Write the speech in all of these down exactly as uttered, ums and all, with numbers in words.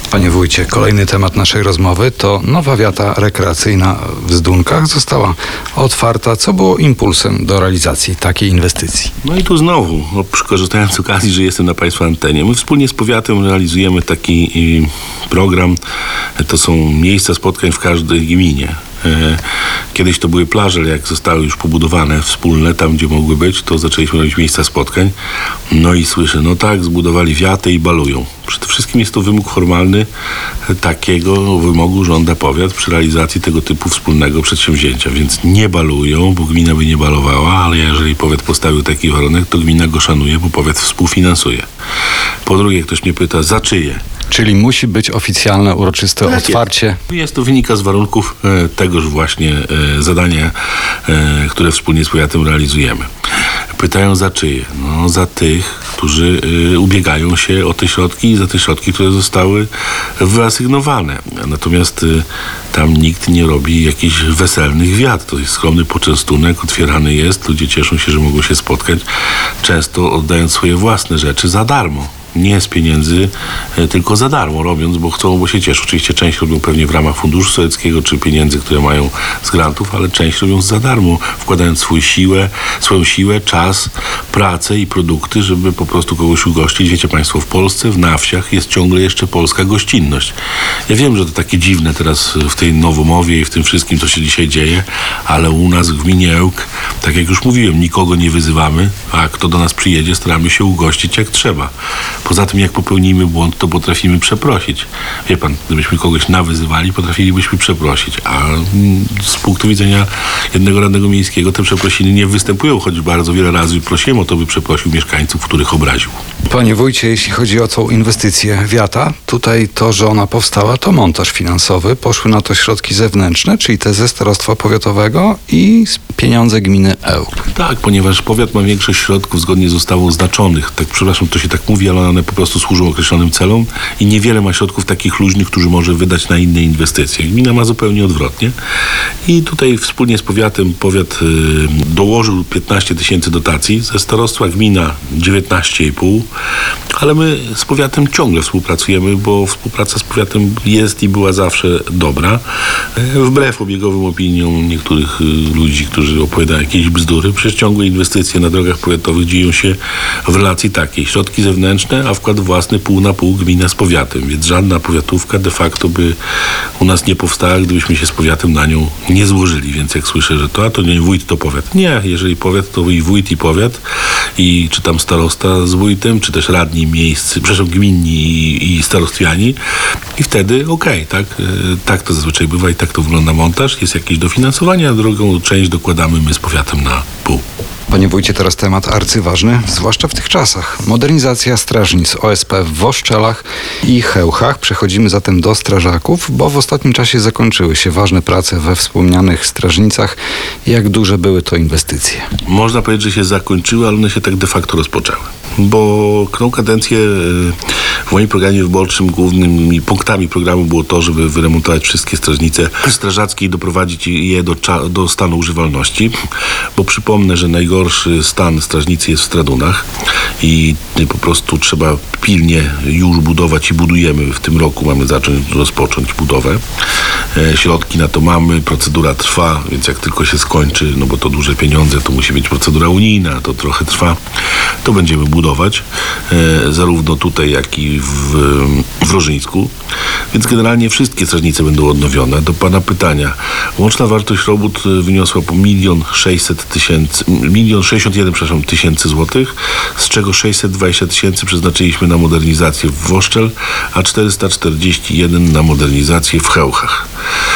Panie wójcie, kolejny temat naszej rozmowy to nowa wiata rekreacyjna w Zdunkach została otwarta, co było impulsem do realizacji takiej inwestycji. No i tu znowu, no, korzystając z okazji, że jestem na Państwa antenie, my wspólnie z powiatem realizujemy taki y, program, to są miejsca spotkań w każdej gminie. Kiedyś to były plaże, ale jak zostały już pobudowane wspólne, tam gdzie mogły być, to zaczęliśmy robić miejsca spotkań. No i słyszę, no tak, zbudowali wiatę i balują. Przede wszystkim jest to wymóg formalny, takiego wymogu żąda powiat przy realizacji tego typu wspólnego przedsięwzięcia. Więc nie balują, bo gmina by nie balowała, ale jeżeli powiat postawił taki warunek, to gmina go szanuje, bo powiat współfinansuje. Po drugie, ktoś mnie pyta, za czyje? Czyli musi być oficjalne, uroczyste tak otwarcie. Jest. jest to wynika z warunków e, tegoż właśnie e, zadania, e, które wspólnie z powiatem realizujemy. Pytają za czyje? No za tych, którzy e, ubiegają się o te środki i za te środki, które zostały wyasygnowane. Natomiast e, tam nikt nie robi jakichś weselnych wiat. To jest skromny poczęstunek, otwierany jest, ludzie cieszą się, że mogą się spotkać, często oddając swoje własne rzeczy za darmo. Nie z pieniędzy, tylko za darmo robiąc, bo chcą, bo się cieszą. Oczywiście część robią pewnie w ramach Funduszu Sowieckiego, czy pieniędzy, które mają z grantów, ale część robią za darmo, wkładając swój siłę, swoją siłę, czas, pracę i produkty, żeby po prostu kogoś ugościć. Wiecie Państwo, w Polsce, na wsiach jest ciągle jeszcze polska gościnność. Ja wiem, że to takie dziwne teraz w tej nowomowie i w tym wszystkim, co się dzisiaj dzieje, ale u nas w gminie Ełk, tak jak już mówiłem, nikogo nie wyzywamy, a kto do nas przyjedzie, staramy się ugościć jak trzeba. Poza tym, jak popełnimy błąd, to potrafimy przeprosić. Wie pan, gdybyśmy kogoś nawyzywali, potrafilibyśmy przeprosić. A z punktu widzenia jednego radnego miejskiego te przeprosiny nie występują, choć bardzo wiele razy prosiłem o to, by przeprosił mieszkańców, których obraził. Panie wójcie, jeśli chodzi o tą inwestycję wiata, tutaj to, że ona powstała, to montaż finansowy. Poszły na to środki zewnętrzne, czyli te ze starostwa powiatowego i pieniądze gminy Ełk. Tak, ponieważ powiat ma większość środków zgodnie z ustawą znaczonych. Tak, przepraszam, to się tak mówi, ale one po prostu służą określonym celom i niewiele ma środków takich luźnych, którzy może wydać na inne inwestycje. Gmina ma zupełnie odwrotnie. I tutaj wspólnie z powiatem, powiat y, dołożył piętnaście tysięcy dotacji, ze starostwa gmina dziewiętnaście i pół, ale my z powiatem ciągle współpracujemy, bo współpraca z powiatem jest i była zawsze dobra. Y, wbrew obiegowym opiniom niektórych y, ludzi, którzy opowiadają jakieś bzdury, przecież ciągłe inwestycje na drogach powiatowych dzieją się w relacji takiej. Środki zewnętrzne, a wkład własny pół na pół gmina z powiatem, więc żadna powiatówka de facto by u nas nie powstała, gdybyśmy się z powiatem na nią nie złożyli, więc jak słyszę, że to, a to nie wójt, to powiat. Nie, jeżeli powiat, to i wójt, i powiat, i czy tam starosta z wójtem, czy też radni miejscy, przepraszam, gminni i, i starostwiani i wtedy okej, okay, tak, tak to zazwyczaj bywa i tak to wygląda montaż, jest jakieś dofinansowanie, a drugą część dokładamy my z powiatem na pół. Panie wójcie, teraz temat arcyważny, zwłaszcza w tych czasach. Modernizacja strażnic O S P w Woszczelach i Chełchach. Przechodzimy zatem do strażaków, bo w ostatnim czasie zakończyły się ważne prace we wspomnianych strażnicach. Jak duże były to inwestycje? Można powiedzieć, że się zakończyły, ale one się tak de facto rozpoczęły. Bo tą kadencję w moim programie wyborczym głównymi punktami programu było to, żeby wyremontować wszystkie strażnice strażackie i doprowadzić je do, do stanu używalności. Bo przypomnę, że najgorszy stan strażnicy jest w Stradunach i po prostu trzeba pilnie już budować i budujemy. W tym roku mamy zacząć, rozpocząć budowę. Środki na to mamy, procedura trwa, więc jak tylko się skończy, no bo to duże pieniądze, to musi być procedura unijna, to trochę trwa, to będziemy budować, e, zarówno tutaj, jak i w, w Rożyńsku. Więc generalnie wszystkie strażnice będą odnowione. Do pana pytania. Łączna wartość robót wyniosła po milion sześćset tysięcy, milion sześćdziesiąt jeden, przepraszam, tysięcy złotych, z czego sześćset dwadzieścia tysięcy przeznaczyliśmy na modernizację w Woszczel, a czterysta czterdzieści jeden na modernizację w Chełchach.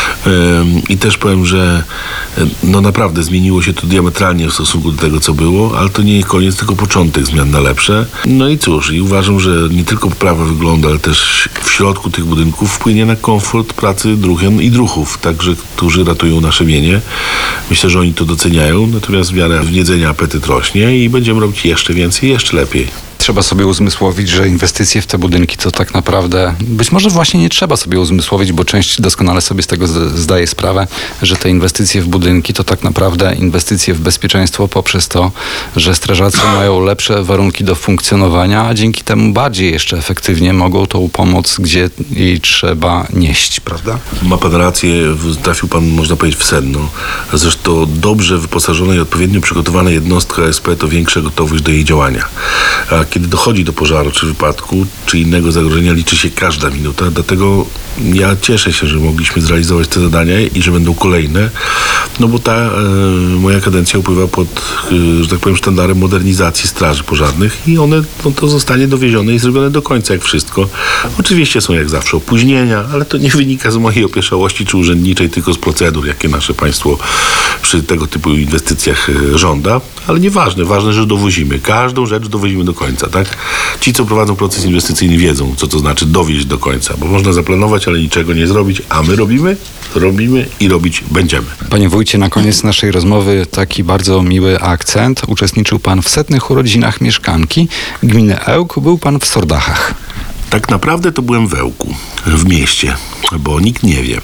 I też powiem, że no naprawdę zmieniło się to diametralnie w stosunku do tego, co było, ale to nie koniec, tylko początek zmian na lepsze. No i cóż, i uważam, że nie tylko poprawa wyglądu, ale też w środku tych budynków wpłynie na komfort pracy druhen i druhów, także którzy ratują nasze mienie. Myślę, że oni to doceniają, natomiast w miarę wniedzenia apetyt rośnie i będziemy robić jeszcze więcej, jeszcze lepiej. Trzeba sobie uzmysłowić, że inwestycje w te budynki to tak naprawdę, być może właśnie nie trzeba sobie uzmysłowić, bo część doskonale sobie sobie z tego z- zdaję sprawę, że te inwestycje w budynki to tak naprawdę inwestycje w bezpieczeństwo poprzez to, że strażacy mają lepsze warunki do funkcjonowania, a dzięki temu bardziej jeszcze efektywnie mogą tą pomoc, gdzie jej trzeba nieść, prawda? Ma pan rację, w- trafił pan, można powiedzieć, w sedno. Zresztą dobrze wyposażona i odpowiednio przygotowana jednostka O S P to większa gotowość do jej działania. A kiedy dochodzi do pożaru, czy wypadku, czy innego zagrożenia, liczy się każda minuta. Dlatego ja cieszę się, że mogliśmy zrealizować te zadania i że będą kolejne, no bo ta e, moja kadencja upływa pod, e, że tak powiem, sztandarem modernizacji straży pożarnych i one, no, to zostanie dowiezione i zrobione do końca, jak wszystko. Oczywiście są jak zawsze opóźnienia, ale to nie wynika z mojej opieszałości czy urzędniczej, tylko z procedur, jakie nasze państwo przy tego typu inwestycjach e, żąda, ale nieważne, ważne, że dowozimy. Każdą rzecz dowozimy do końca, tak? Ci, co prowadzą proces inwestycyjny, wiedzą, co to znaczy dowieźć do końca, bo można zaplanować, ale niczego nie zrobić, a my robimy, robimy i robić będziemy. Panie wójcie, na koniec naszej rozmowy taki bardzo miły akcent. Uczestniczył pan w setnych urodzinach mieszkanki gminy Ełk. Był pan w Sordachach. Tak naprawdę to byłem w Ełku, w mieście, bo nikt nie wie,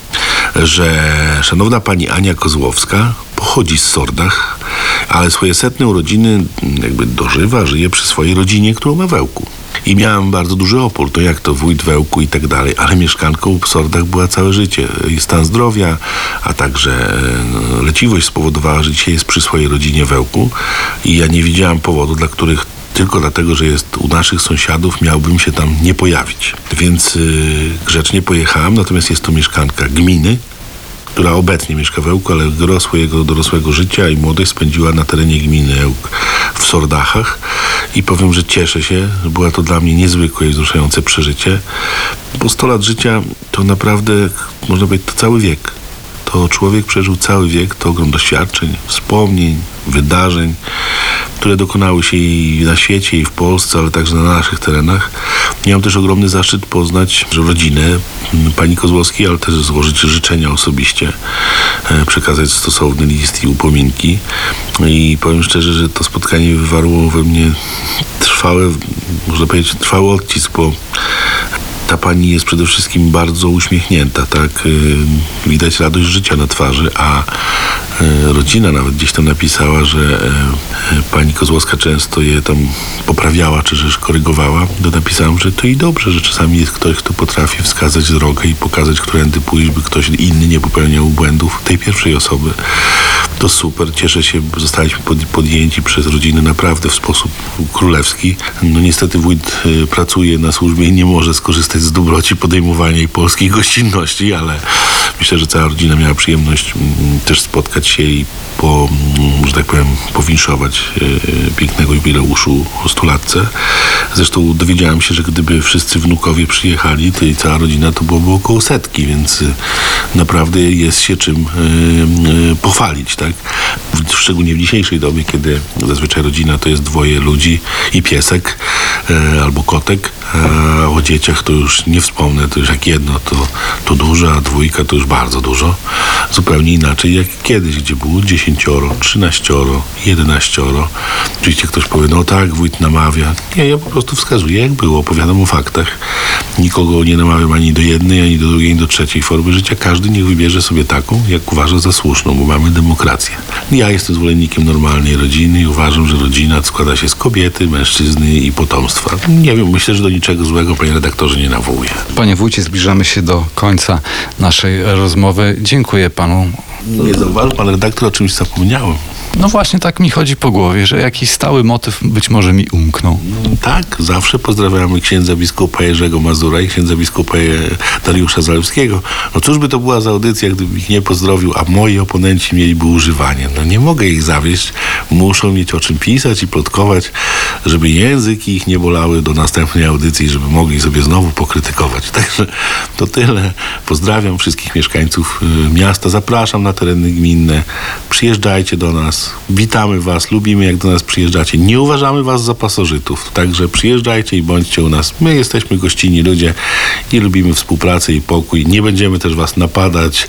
że szanowna pani Ania Kozłowska pochodzi z Sordach, ale swoje setne urodziny jakby dożywa, żyje przy swojej rodzinie, którą ma w Ełku. I miałem bardzo duży opór, to jak to wójt w Ełku i tak dalej, ale mieszkanką w Sordach była całe życie. I stan zdrowia, a także no, leciwość spowodowała, że dzisiaj jest przy swojej rodzinie w Ełku i ja nie widziałem powodu, dla których tylko dlatego, że jest u naszych sąsiadów, miałbym się tam nie pojawić. Więc yy, grzecznie pojechałem, natomiast jest to mieszkanka gminy, która obecnie mieszka w Ełku, ale gro swojego dorosłego życia i młodość spędziła na terenie gminy Ełk w Sordachach i powiem, że cieszę się, że była to dla mnie niezwykłe i wzruszające przeżycie, bo sto lat życia to naprawdę, można powiedzieć, to cały wiek. To człowiek przeżył cały wiek, to ogrom doświadczeń, wspomnień, wydarzeń, które dokonały się i na świecie, i w Polsce, ale także na naszych terenach. Miałem też ogromny zaszczyt poznać że rodzinę pani Kozłowskiej, ale też złożyć życzenia osobiście, przekazać stosowny list i upominki. I powiem szczerze, że to spotkanie wywarło we mnie trwały, można powiedzieć, trwały odcisk, bo ta pani jest przede wszystkim bardzo uśmiechnięta, tak? Widać radość życia na twarzy, a rodzina nawet gdzieś tam napisała, że pani Kozłowska często je tam poprawiała, czy też korygowała. To napisałem, że to i dobrze, że czasami jest ktoś, kto potrafi wskazać drogę i pokazać, którędy pójść, by ktoś inny nie popełniał błędów tej pierwszej osoby. To super, cieszę się, zostaliśmy pod, podjęci przez rodzinę naprawdę w sposób królewski. No niestety wójt y, pracuje na służbie i nie może skorzystać z dobroci podejmowania i polskiej gościnności, ale myślę, że cała rodzina miała przyjemność y, też spotkać się i po, y, że tak powiem, powinszować y, pięknego jubileuszu o stulatce. Zresztą dowiedziałem się, że gdyby wszyscy wnukowie przyjechali, to i cała rodzina to byłoby około setki, więc y, naprawdę jest się czym y, y, pochwalić, tak? W, szczególnie w dzisiejszej dobie, kiedy zazwyczaj rodzina to jest dwoje ludzi i piesek e, albo kotek, a o dzieciach to już nie wspomnę, to już jak jedno to, to dużo, a dwójka to już bardzo dużo. Zupełnie inaczej jak kiedyś, gdzie było dziesięcioro, trzynaścioro, jedenaścioro. Oczywiście ktoś powie, no tak, wójt namawia. Nie, ja po prostu wskazuję, jak było, opowiadam o faktach. Nikogo nie namawiam ani do jednej, ani do drugiej, ani do trzeciej formy życia. Każdy niech wybierze sobie taką, jak uważa za słuszną, bo mamy demokrację. Ja jestem zwolennikiem normalnej rodziny i uważam, że rodzina składa się z kobiety, mężczyzny i potomstwa. Nie wiem, myślę, że do niczego złego, panie redaktorze, nie nawołuje. Panie wójcie, zbliżamy się do końca naszej rozmowy. Dziękuję panu. Nie zauważył pan redaktor, o czymś zapomniałem. No właśnie tak mi chodzi po głowie, że jakiś stały motyw być może mi umknął. Tak, zawsze pozdrawiamy księdza biskupa Jerzego Mazura i księdza biskupa Dariusza Zalewskiego. No cóż by to była za audycja, gdybym ich nie pozdrowił, a moi oponenci mieliby używanie. No nie mogę ich zawieść, muszą mieć o czym pisać i plotkować, żeby języki ich nie bolały do następnej audycji, żeby mogli sobie znowu pokrytykować. Także to tyle. Pozdrawiam wszystkich mieszkańców miasta, zapraszam na tereny gminne, przyjeżdżajcie do nas. Witamy was, lubimy jak do nas przyjeżdżacie. Nie uważamy was za pasożytów, także przyjeżdżajcie i bądźcie u nas. My jesteśmy gościnni ludzie i lubimy współpracę i pokój. Nie będziemy też was napadać,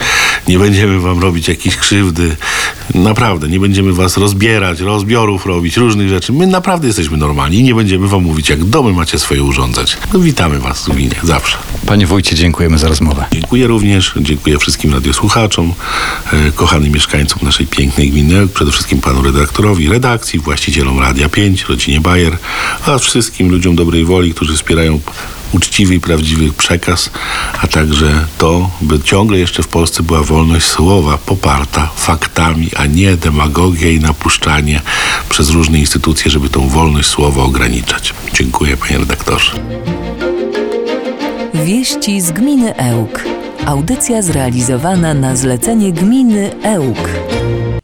nie będziemy wam robić jakiejś krzywdy. Naprawdę, nie będziemy was rozbierać, rozbiorów robić, różnych rzeczy. My naprawdę jesteśmy normalni i nie będziemy wam mówić, jak domy macie swoje urządzać. No, witamy was w Lublinie, zawsze. Panie wójcie, dziękujemy za rozmowę. Dziękuję również, dziękuję wszystkim radiosłuchaczom, e, kochanym mieszkańcom naszej pięknej gminy, przede wszystkim panu redaktorowi redakcji, właścicielom Radia pięć, rodzinie Bayer, a wszystkim ludziom dobrej woli, którzy wspierają uczciwy i prawdziwy przekaz, a także to, by ciągle jeszcze w Polsce była wolność słowa poparta faktami, a nie demagogia i napuszczanie przez różne instytucje, żeby tą wolność słowa ograniczać. Dziękuję, panie redaktorze. Wieści z gminy Ełk. Audycja zrealizowana na zlecenie gminy Ełk.